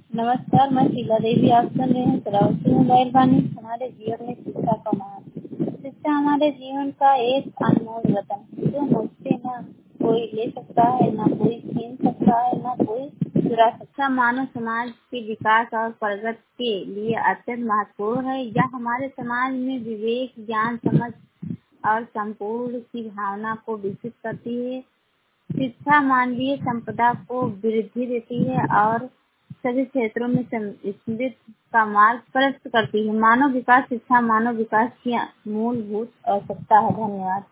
नमस्कार, मैं शीला देवी। आप सुन रहे हैं श्रावस्ती मोबाइल वाणी। हमारे जीवन में शिक्षा का महत्व। शिक्षा हमारे जीवन का एक अनमोल रतन है, जो मुझसे न कोई ले सकता है, न कोई छीन सकता है, न कोई चुरा सकता। शिक्षा मानव समाज के विकास और प्रगति के लिए अत्यंत महत्वपूर्ण है। यह हमारे समाज में विवेक, ज्ञान, समझ और संपूर्ण की भावना को विकसित करती है। शिक्षा मानवीय संपदा को वृद्धि देती है और सभी क्षेत्रों में समृद्धि का मार्ग प्रशस्त करती है। मानव विकास शिक्षा मानव विकास की मूलभूत आवश्यकता है। धन्यवाद।